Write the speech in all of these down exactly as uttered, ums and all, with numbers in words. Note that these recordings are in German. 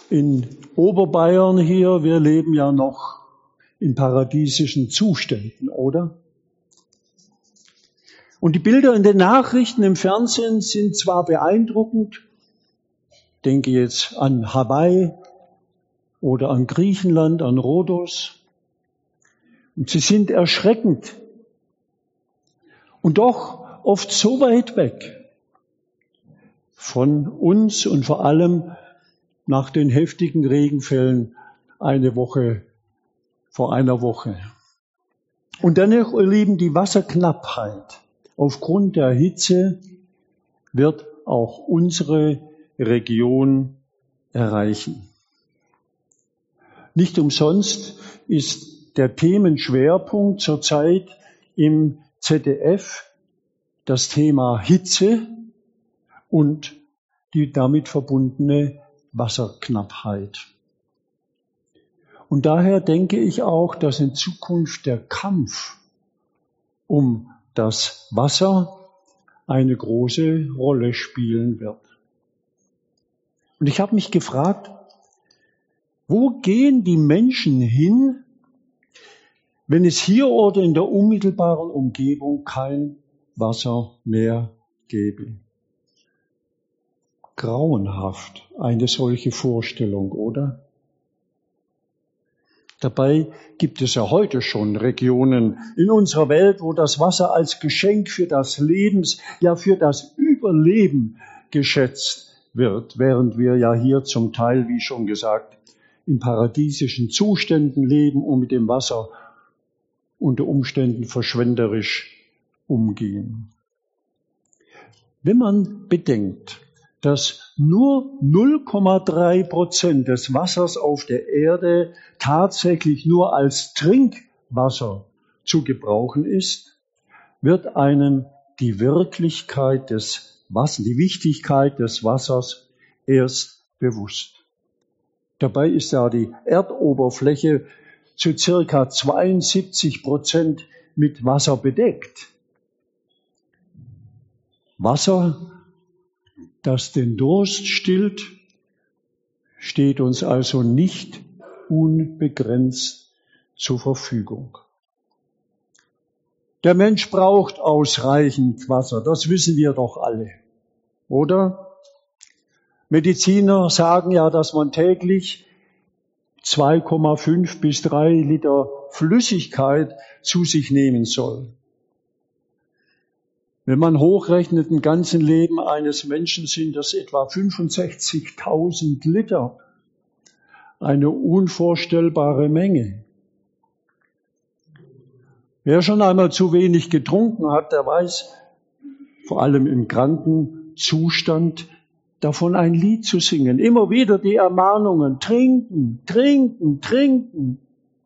In Oberbayern hier, wir leben ja noch in paradiesischen Zuständen, oder? Und die Bilder in den Nachrichten im Fernsehen sind zwar beeindruckend, denke jetzt an Hawaii oder an Griechenland, an Rhodos, und sie sind erschreckend und doch oft so weit weg von uns und vor allem nach den heftigen Regenfällen eine Woche, vor einer Woche. Und dennoch, ihr Lieben, die Wasserknappheit aufgrund der Hitze wird auch unsere Region erreichen. Nicht umsonst ist der Themenschwerpunkt zurzeit im Z D F das Thema Hitze und die damit verbundene Wasserknappheit. Und daher denke ich auch, dass in Zukunft der Kampf um das Wasser eine große Rolle spielen wird. Und ich habe mich gefragt, wo gehen die Menschen hin, wenn es hier oder in der unmittelbaren Umgebung kein Wasser mehr gäbe? Grauenhaft, eine solche Vorstellung, oder? Dabei gibt es ja heute schon Regionen in unserer Welt, wo das Wasser als Geschenk für das Lebens, ja für das Überleben geschätzt wird, während wir ja hier zum Teil, wie schon gesagt, in paradiesischen Zuständen leben und mit dem Wasser unter Umständen verschwenderisch umgehen. Wenn man bedenkt, dass nur null Komma drei Prozent des Wassers auf der Erde tatsächlich nur als Trinkwasser zu gebrauchen ist, wird einem die Wirklichkeit des Wassers, die Wichtigkeit des Wassers erst bewusst. Dabei ist ja die Erdoberfläche zu circa zweiundsiebzig Prozent mit Wasser bedeckt. Wasser, das den Durst stillt, steht uns also nicht unbegrenzt zur Verfügung. Der Mensch braucht ausreichend Wasser, das wissen wir doch alle, oder? Mediziner sagen ja, dass man täglich zwei Komma fünf bis drei Liter Flüssigkeit zu sich nehmen soll. Wenn man hochrechnet, im ganzen Leben eines Menschen sind das etwa fünfundsechzigtausend Liter. Eine unvorstellbare Menge. Wer schon einmal zu wenig getrunken hat, der weiß, vor allem im kranken Zustand, davon ein Lied zu singen. Immer wieder die Ermahnungen, trinken, trinken, trinken.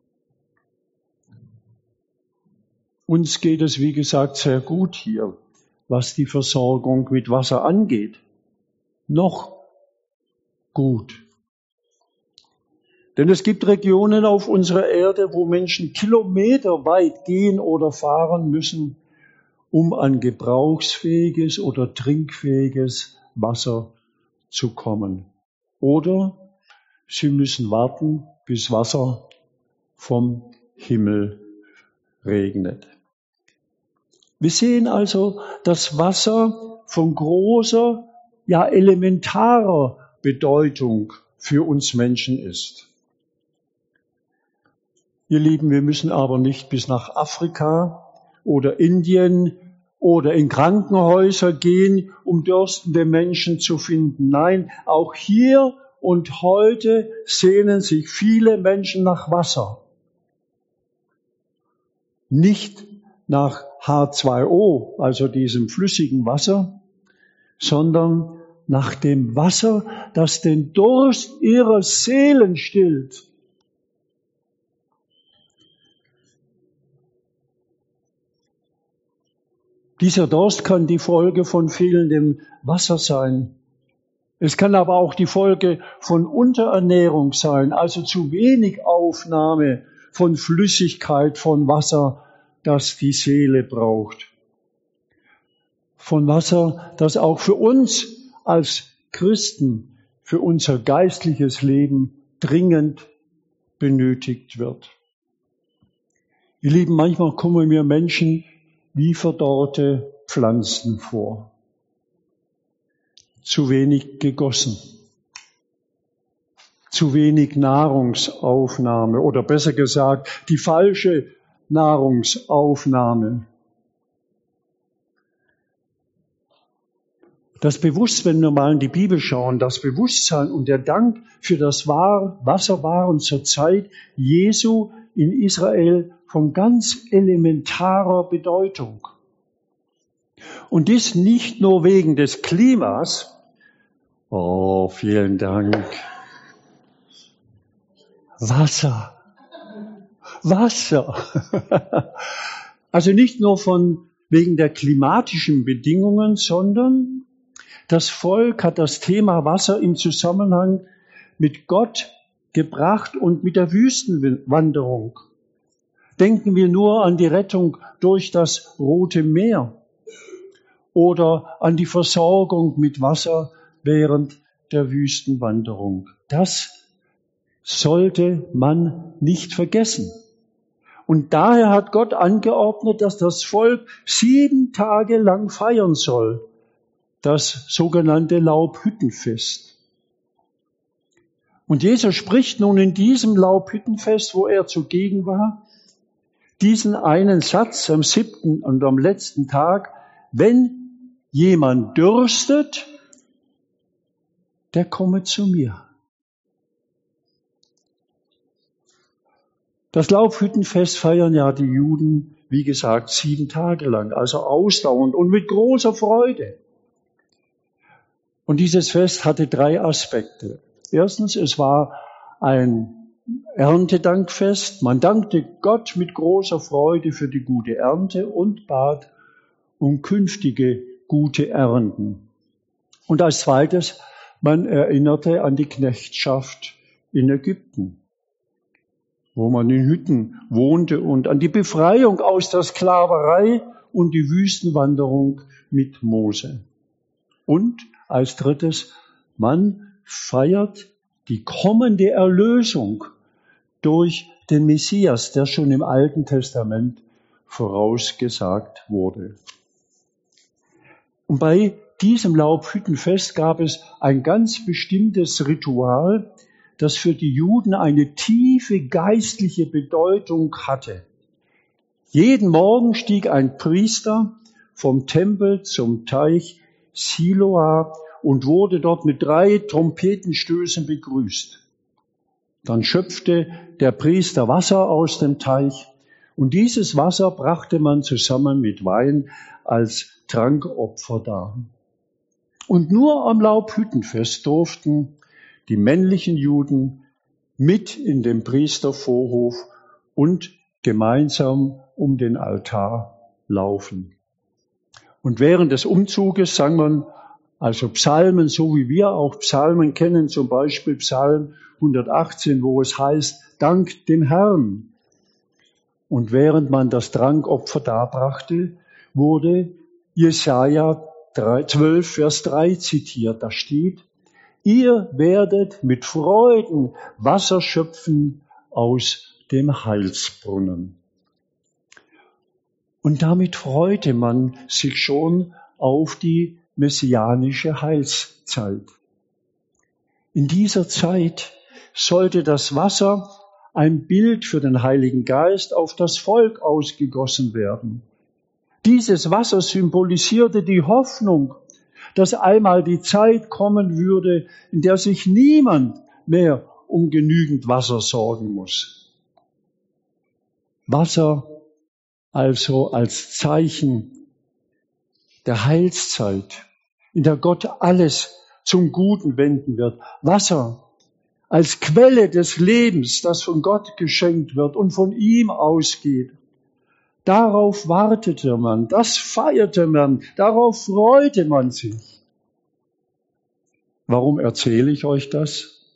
Uns geht es, wie gesagt, sehr gut hier, was die Versorgung mit Wasser angeht. Noch gut. Denn es gibt Regionen auf unserer Erde, wo Menschen kilometerweit gehen oder fahren müssen, um an gebrauchsfähiges oder trinkfähiges Wasser zu kommen. Oder sie müssen warten, bis Wasser vom Himmel regnet. Wir sehen also, dass Wasser von großer, ja elementarer Bedeutung für uns Menschen ist. Ihr Lieben, wir müssen aber nicht bis nach Afrika oder Indien oder in Krankenhäuser gehen, um dürstende Menschen zu finden. Nein, auch hier und heute sehnen sich viele Menschen nach Wasser. Nicht nach H zwei O, also diesem flüssigen Wasser, sondern nach dem Wasser, das den Durst ihrer Seelen stillt. Dieser Durst kann die Folge von fehlendem Wasser sein. Es kann aber auch die Folge von Unterernährung sein, also zu wenig Aufnahme von Flüssigkeit, von Wasser, das die Seele braucht. Von Wasser, das auch für uns als Christen für unser geistliches Leben dringend benötigt wird. Ihr Lieben, manchmal kommen mir Menschen wie verdorrte Pflanzen vor. Zu wenig gegossen. Zu wenig Nahrungsaufnahme oder besser gesagt, die falsche Nahrungsaufnahme. Das Bewusstsein, wenn wir mal in die Bibel schauen, das Bewusstsein und der Dank für das Wasser waren zur Zeit Jesu in Israel von ganz elementarer Bedeutung. Und dies nicht nur wegen des Klimas. Oh, vielen Dank. Wasser. Wasser. Also nicht nur von wegen der klimatischen Bedingungen, sondern das Volk hat das Thema Wasser im Zusammenhang mit Gott gebracht und mit der Wüstenwanderung. Denken wir nur an die Rettung durch das Rote Meer oder an die Versorgung mit Wasser während der Wüstenwanderung. Das sollte man nicht vergessen. Und daher hat Gott angeordnet, dass das Volk sieben Tage lang feiern soll. Das sogenannte Laubhüttenfest. Und Jesus spricht nun in diesem Laubhüttenfest, wo er zugegen war, diesen einen Satz am siebten und am letzten Tag: Wenn jemand dürstet, der komme zu mir. Das Laubhüttenfest feiern ja die Juden, wie gesagt, sieben Tage lang, also ausdauernd und mit großer Freude. Und dieses Fest hatte drei Aspekte. Erstens, es war ein Erntedankfest. Man dankte Gott mit großer Freude für die gute Ernte und bat um künftige gute Ernten. Und als zweites, man erinnerte an die Knechtschaft in Ägypten, wo man in Hütten wohnte, und an die Befreiung aus der Sklaverei und die Wüstenwanderung mit Mose. Und als drittes, man feiert die kommende Erlösung durch den Messias, der schon im Alten Testament vorausgesagt wurde. Und bei diesem Laubhüttenfest gab es ein ganz bestimmtes Ritual, das für die Juden eine tiefe geistliche Bedeutung hatte. Jeden Morgen stieg ein Priester vom Tempel zum Teich Siloa und wurde dort mit drei Trompetenstößen begrüßt. Dann schöpfte der Priester Wasser aus dem Teich, und dieses Wasser brachte man zusammen mit Wein als Trankopfer dar. Und nur am Laubhüttenfest durften die männlichen Juden mit in den Priestervorhof und gemeinsam um den Altar laufen. Und während des Umzuges sang man also Psalmen, so wie wir auch Psalmen kennen, zum Beispiel Psalm hundertachtzehn, wo es heißt, Dank dem Herrn. Und während man das Trankopfer darbrachte, wurde Jesaja zwölf, Vers drei zitiert. Da steht, ihr werdet mit Freuden Wasser schöpfen aus dem Heilsbrunnen. Und damit freute man sich schon auf die messianische Heilszeit. In dieser Zeit sollte das Wasser, ein Bild für den Heiligen Geist, auf das Volk ausgegossen werden. Dieses Wasser symbolisierte die Hoffnung, dass einmal die Zeit kommen würde, in der sich niemand mehr um genügend Wasser sorgen muss. Wasser also als Zeichen der Heilszeit, in der Gott alles zum Guten wenden wird. Wasser als Quelle des Lebens, das von Gott geschenkt wird und von ihm ausgeht. Darauf wartete man, das feierte man, darauf freute man sich. Warum erzähle ich euch das?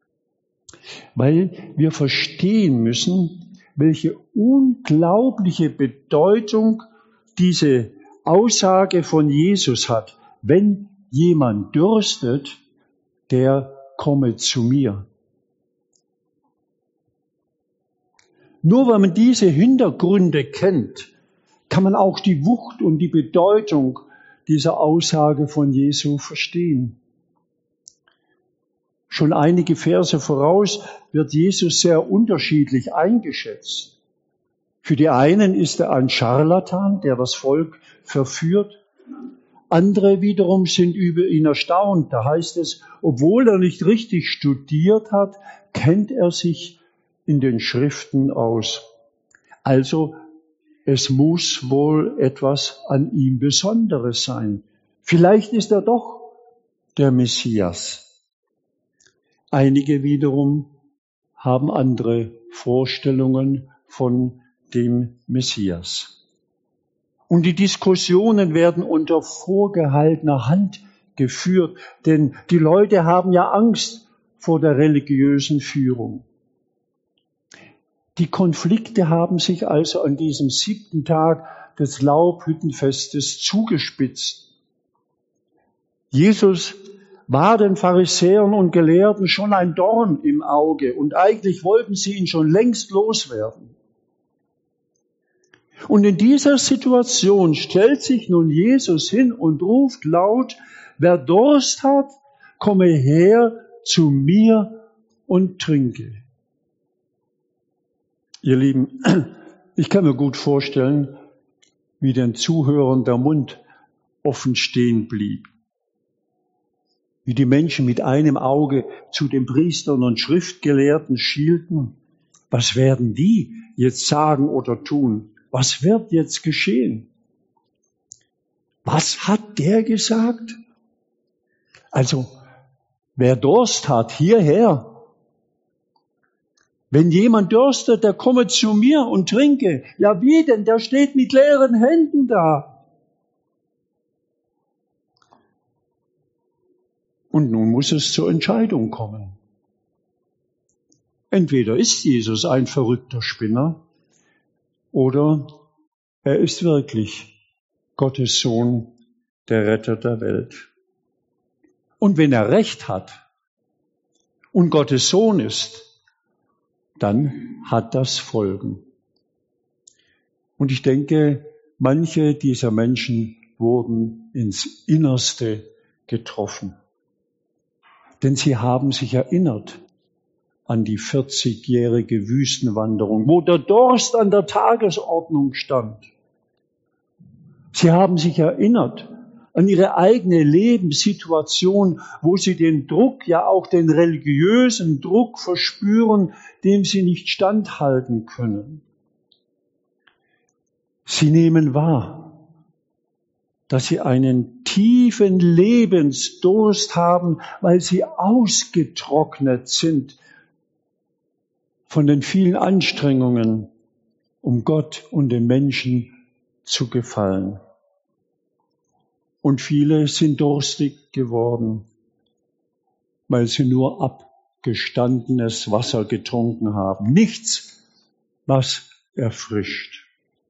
Weil wir verstehen müssen, welche unglaubliche Bedeutung diese Aussage von Jesus hat. Wenn jemand dürstet, der komme zu mir. Nur wenn man diese Hintergründe kennt, kann man auch die Wucht und die Bedeutung dieser Aussage von Jesu verstehen. Schon einige Verse voraus wird Jesus sehr unterschiedlich eingeschätzt. Für die einen ist er ein Scharlatan, der das Volk verführt. Andere wiederum sind über ihn erstaunt. Da heißt es, obwohl er nicht richtig studiert hat, kennt er sich in den Schriften aus. Also, es muss wohl etwas an ihm Besonderes sein. Vielleicht ist er doch der Messias. Einige wiederum haben andere Vorstellungen von dem Messias. Und die Diskussionen werden unter vorgehaltener Hand geführt, denn die Leute haben ja Angst vor der religiösen Führung. Die Konflikte haben sich also an diesem siebten Tag des Laubhüttenfestes zugespitzt. Jesus war den Pharisäern und Gelehrten schon ein Dorn im Auge und eigentlich wollten sie ihn schon längst loswerden. Und in dieser Situation stellt sich nun Jesus hin und ruft laut, wer Durst hat, komme her zu mir und trinke. Ihr Lieben, ich kann mir gut vorstellen, wie den Zuhörern der Mund offen stehen blieb. Wie die Menschen mit einem Auge zu den Priestern und Schriftgelehrten schielten. Was werden die jetzt sagen oder tun? Was wird jetzt geschehen? Was hat der gesagt? Also, wer Durst hat, hierher. Wenn jemand dürstet, der komme zu mir und trinke. Ja, wie denn? Der steht mit leeren Händen da. Und nun muss es zur Entscheidung kommen. Entweder ist Jesus ein verrückter Spinner oder er ist wirklich Gottes Sohn, der Retter der Welt. Und wenn er Recht hat und Gottes Sohn ist, dann hat das Folgen. Und ich denke, manche dieser Menschen wurden ins Innerste getroffen. Denn sie haben sich erinnert an die vierzigjährige Wüstenwanderung, wo der Durst an der Tagesordnung stand. Sie haben sich erinnert an ihre eigene Lebenssituation, wo sie den Druck, ja auch den religiösen Druck verspüren, dem sie nicht standhalten können. Sie nehmen wahr, dass sie einen tiefen Lebensdurst haben, weil sie ausgetrocknet sind von den vielen Anstrengungen, um Gott und den Menschen zu gefallen. Und viele sind durstig geworden, weil sie nur abgestandenes Wasser getrunken haben. Nichts, was erfrischt.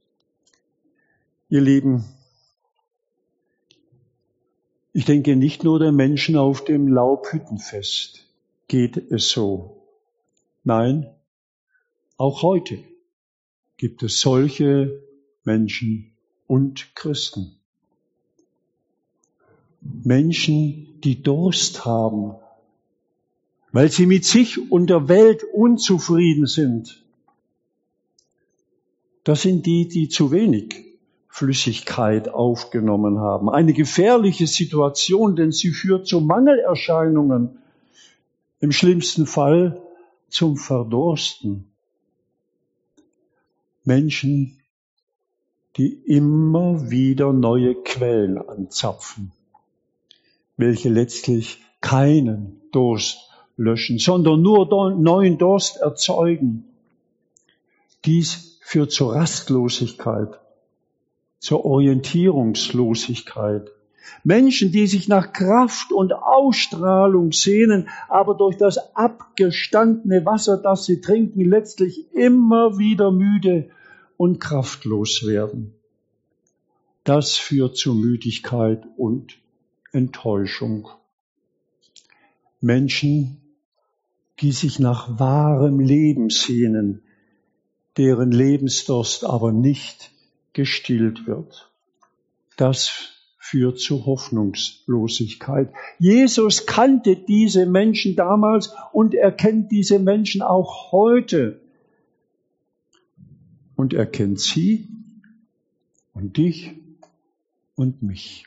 Ihr Lieben, ich denke, nicht nur den Menschen auf dem Laubhüttenfest geht es so. Nein, auch heute gibt es solche Menschen und Christen. Menschen, die Durst haben, weil sie mit sich und der Welt unzufrieden sind. Das sind die, die zu wenig Flüssigkeit aufgenommen haben. Eine gefährliche Situation, denn sie führt zu Mangelerscheinungen, im schlimmsten Fall zum Verdursten. Menschen, die immer wieder neue Quellen anzapfen, welche letztlich keinen Durst löschen, sondern nur neuen Durst erzeugen. Dies führt zur Rastlosigkeit, zur Orientierungslosigkeit. Menschen, die sich nach Kraft und Ausstrahlung sehnen, aber durch das abgestandene Wasser, das sie trinken, letztlich immer wieder müde und kraftlos werden. Das führt zu Müdigkeit und Enttäuschung. Menschen, die sich nach wahrem Leben sehnen, deren Lebensdurst aber nicht gestillt wird. Das führt zu Hoffnungslosigkeit. Jesus kannte diese Menschen damals und er kennt diese Menschen auch heute. Und er kennt sie und dich und mich.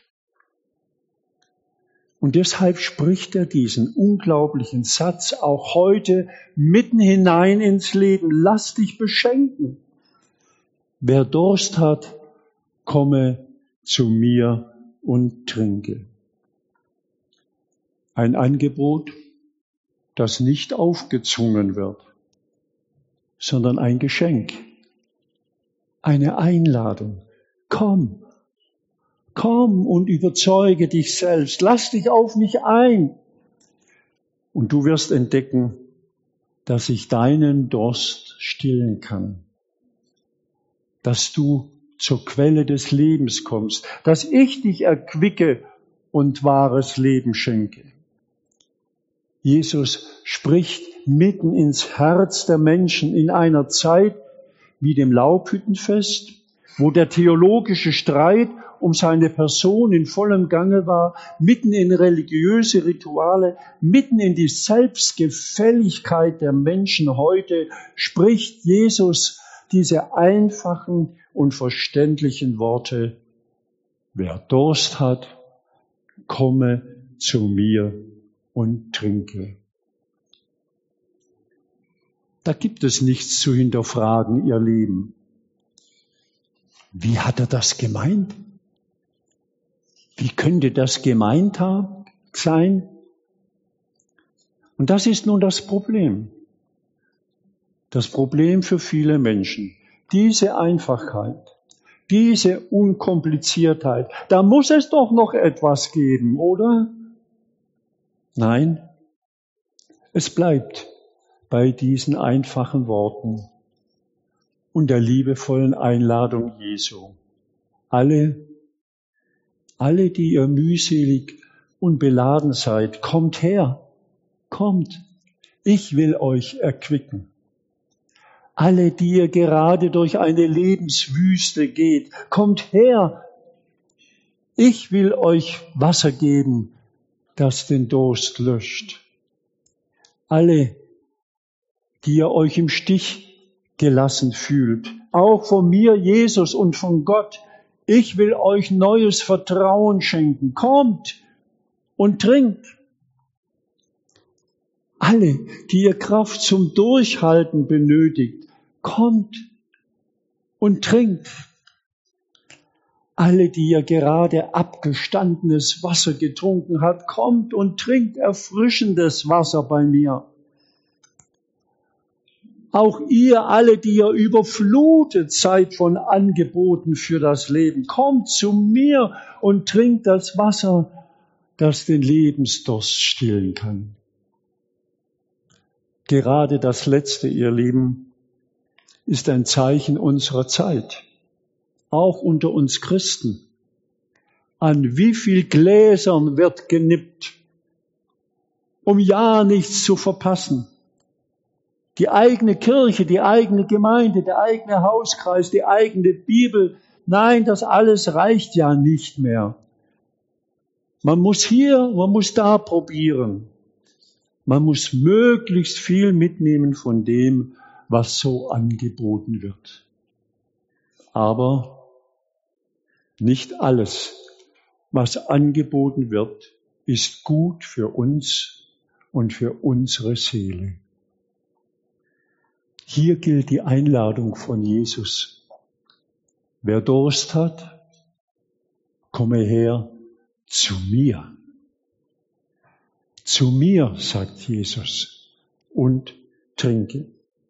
Und deshalb spricht er diesen unglaublichen Satz auch heute mitten hinein ins Leben. Lass dich beschenken. Wer Durst hat, komme zu mir und trinke. Ein Angebot, das nicht aufgezwungen wird, sondern ein Geschenk, eine Einladung. Komm. Komm und überzeuge dich selbst. Lass dich auf mich ein. Und du wirst entdecken, dass ich deinen Durst stillen kann. Dass du zur Quelle des Lebens kommst. Dass ich dich erquicke und wahres Leben schenke. Jesus spricht mitten ins Herz der Menschen in einer Zeit wie dem Laubhüttenfest, wo der theologische Streit um seine Person in vollem Gange war, mitten in religiöse Rituale, mitten in die Selbstgefälligkeit der Menschen heute, spricht Jesus diese einfachen und verständlichen Worte: Wer Durst hat, komme zu mir und trinke. Da gibt es nichts zu hinterfragen, ihr Lieben. Wie hat er das gemeint? Wie könnte das gemeint haben, sein? Und das ist nun das Problem. Das Problem für viele Menschen. Diese Einfachheit, diese Unkompliziertheit. Da muss es doch noch etwas geben, oder? Nein, es bleibt bei diesen einfachen Worten und der liebevollen Einladung Jesu. Alle, alle, die ihr mühselig und beladen seid, kommt her, kommt, ich will euch erquicken. Alle, die ihr gerade durch eine Lebenswüste geht, kommt her, ich will euch Wasser geben, das den Durst löscht. Alle, die ihr euch im Stich gelassen fühlt, auch von mir, Jesus, und von Gott. Ich will euch neues Vertrauen schenken. Kommt und trinkt. Alle, die ihr Kraft zum Durchhalten benötigt, kommt und trinkt. Alle, die ihr gerade abgestandenes Wasser getrunken habt, kommt und trinkt erfrischendes Wasser bei mir. Auch ihr alle, die ihr überflutet seid von Angeboten für das Leben, kommt zu mir und trinkt das Wasser, das den Lebensdurst stillen kann. Gerade das Letzte, ihr Lieben, ist ein Zeichen unserer Zeit, auch unter uns Christen. An wie viel Gläsern wird genippt, um ja nichts zu verpassen. Die eigene Kirche, die eigene Gemeinde, der eigene Hauskreis, die eigene Bibel. Nein, das alles reicht ja nicht mehr. Man muss hier, man muss da probieren. Man muss möglichst viel mitnehmen von dem, was so angeboten wird. Aber nicht alles, was angeboten wird, ist gut für uns und für unsere Seele. Hier gilt die Einladung von Jesus. Wer Durst hat, komme her zu mir. Zu mir, sagt Jesus, und trinke.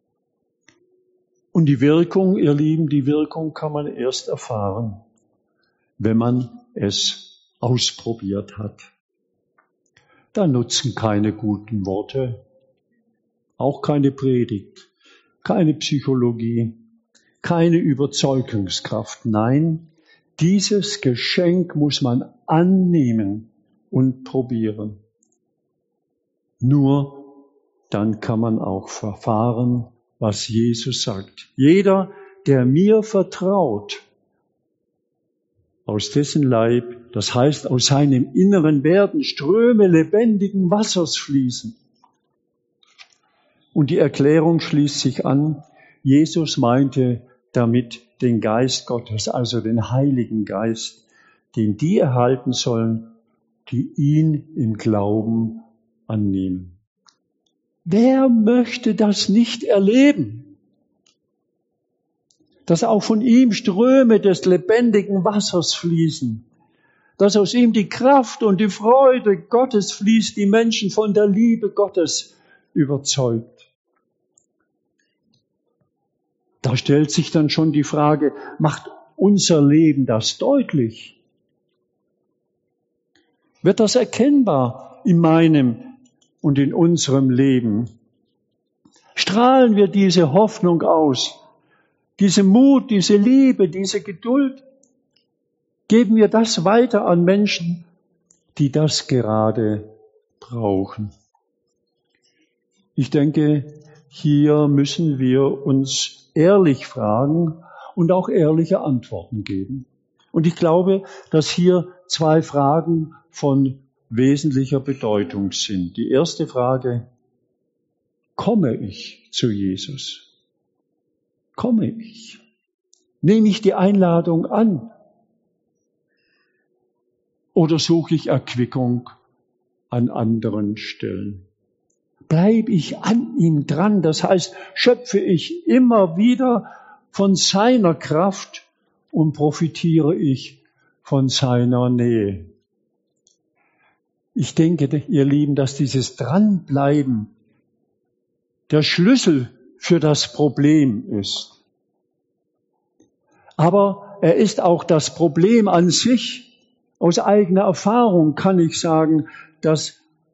Und die Wirkung, ihr Lieben, die Wirkung kann man erst erfahren, wenn man es ausprobiert hat. Da nutzen keine guten Worte, auch keine Predigt. Keine Psychologie, keine Überzeugungskraft. Nein, dieses Geschenk muss man annehmen und probieren. Nur dann kann man auch erfahren, was Jesus sagt. Jeder, der mir vertraut, aus dessen Leib, das heißt aus seinem Inneren, werden Ströme lebendigen Wassers fließen. Und die Erklärung schließt sich an, Jesus meinte damit den Geist Gottes, also den Heiligen Geist, den die erhalten sollen, die ihn im Glauben annehmen. Wer möchte das nicht erleben? Dass auch von ihm Ströme des lebendigen Wassers fließen, dass aus ihm die Kraft und die Freude Gottes fließt, die Menschen von der Liebe Gottes überzeugt. Da stellt sich dann schon die Frage, macht unser Leben das deutlich? Wird das erkennbar in meinem und in unserem Leben? Strahlen wir diese Hoffnung aus, diese Mut, diese Liebe, diese Geduld? Geben wir das weiter an Menschen, die das gerade brauchen? Ich denke, hier müssen wir uns ehrlich fragen und auch ehrliche Antworten geben. Und ich glaube, dass hier zwei Fragen von wesentlicher Bedeutung sind. Die erste Frage: Komme ich zu Jesus? Komme ich? Nehme ich die Einladung an? Oder suche ich Erquickung an anderen Stellen? Bleibe ich an ihm dran? Das heißt, schöpfe ich immer wieder von seiner Kraft und profitiere ich von seiner Nähe? Ich denke, ihr Lieben, dass dieses Dranbleiben der Schlüssel für das Problem ist. Aber er ist auch das Problem an sich. Aus eigener Erfahrung kann ich sagen, dass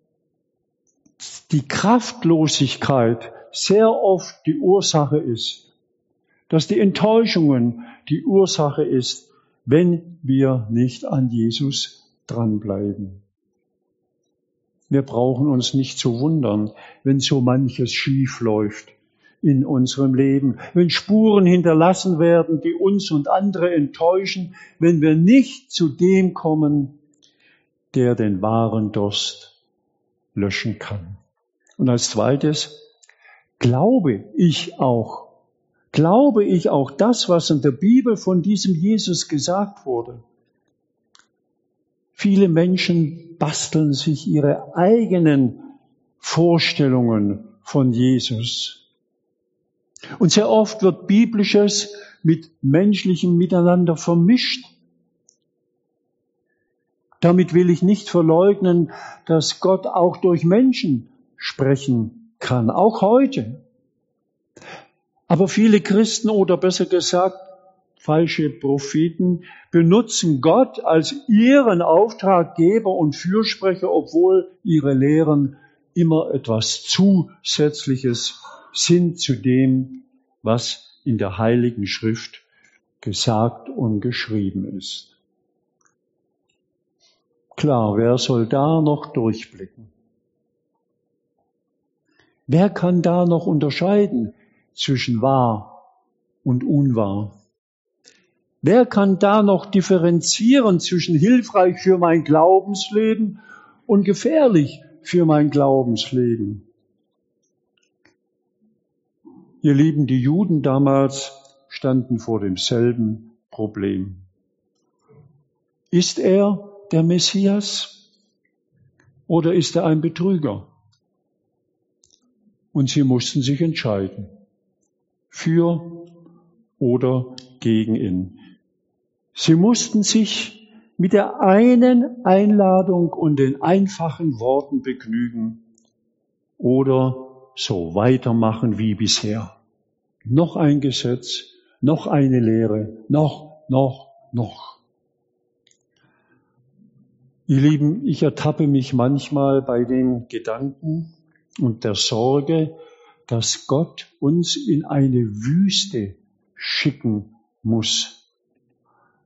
die Kraftlosigkeit sehr oft die Ursache ist, dass die Enttäuschungen die Ursache ist, wenn wir nicht an Jesus dranbleiben. Wir brauchen uns nicht zu wundern, wenn so manches schief läuft in unserem Leben, wenn Spuren hinterlassen werden, die uns und andere enttäuschen, wenn wir nicht zu dem kommen, der den wahren Durst löschen kann. Und als zweites, glaube ich auch, glaube ich auch das, was in der Bibel von diesem Jesus gesagt wurde. Viele Menschen basteln sich ihre eigenen Vorstellungen von Jesus. Und sehr oft wird Biblisches mit menschlichem Miteinander vermischt. Damit will ich nicht verleugnen, dass Gott auch durch Menschen sprechen kann, auch heute. Aber viele Christen oder besser gesagt falsche Propheten benutzen Gott als ihren Auftraggeber und Fürsprecher, obwohl ihre Lehren immer etwas Zusätzliches sind zu dem, was in der Heiligen Schrift gesagt und geschrieben ist. Klar, wer soll da noch durchblicken? Wer kann da noch unterscheiden zwischen wahr und unwahr? Wer kann da noch differenzieren zwischen hilfreich für mein Glaubensleben und gefährlich für mein Glaubensleben? Ihr Lieben, die Juden damals standen vor demselben Problem. Ist er der Messias oder ist er ein Betrüger? Und sie mussten sich entscheiden, für oder gegen ihn. Sie mussten sich mit der einen Einladung und den einfachen Worten begnügen oder so weitermachen wie bisher. Noch ein Gesetz, noch eine Lehre, noch, noch, noch. Ihr Lieben, ich ertappe mich manchmal bei den Gedanken und der Sorge, dass Gott uns in eine Wüste schicken muss,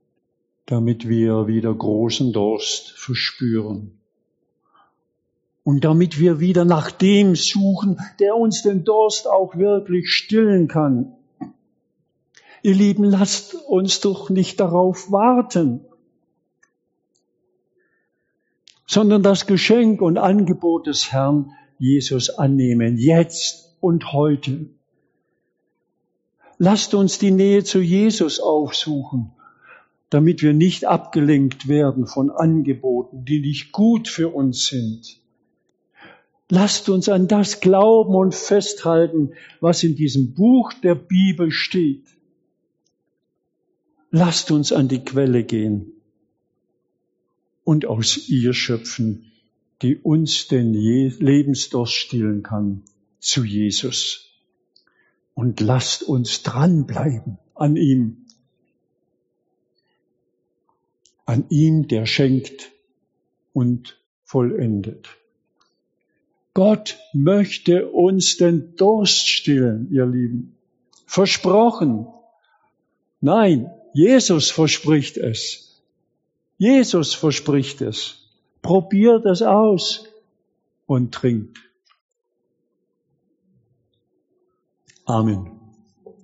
damit wir wieder großen Durst verspüren. Und damit wir wieder nach dem suchen, der uns den Durst auch wirklich stillen kann. Ihr Lieben, lasst uns doch nicht darauf warten, sondern das Geschenk und Angebot des Herrn Jesus annehmen, jetzt und heute. Lasst uns die Nähe zu Jesus aufsuchen, damit wir nicht abgelenkt werden von Angeboten, die nicht gut für uns sind. Lasst uns an das glauben und festhalten, was in diesem Buch der Bibel steht. Lasst uns an die Quelle gehen und aus ihr schöpfen, die uns den Lebensdurst stillen kann, zu Jesus. Und lasst uns dranbleiben an ihm. An ihm, der schenkt und vollendet. Gott möchte uns den Durst stillen, ihr Lieben. Versprochen. Nein, Jesus verspricht es. Jesus verspricht es. Probiert es aus und trinkt. Amen.